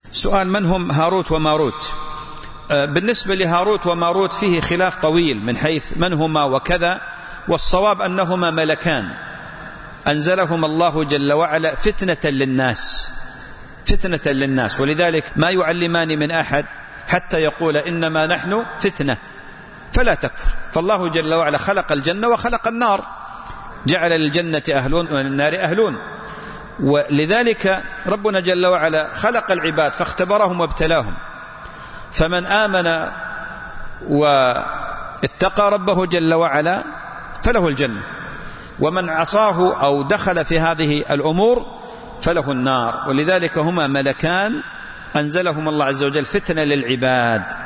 سؤال: من هم هاروت وماروت؟ بالنسبة لهاروت وماروت فيه خلاف طويل من حيث من هما وكذا، والصواب أنهما ملكان أنزلهما الله جل وعلا فتنة للناس، ولذلك ما يعلمان من أحد حتى يقول إنما نحن فتنة فلا تكفر. فالله جل وعلا خلق الجنة وخلق النار، جعل للجنة أهلون وللنار أهلون، ولذلك ربنا جل وعلا خلق العباد فاختبرهم وابتلاهم، فمن آمن واتقى ربه جل وعلا فله الجنة، ومن عصاه أو دخل في هذه الأمور فله النار. ولذلك هما ملكان أنزلهما الله عز وجل فتنة للعباد.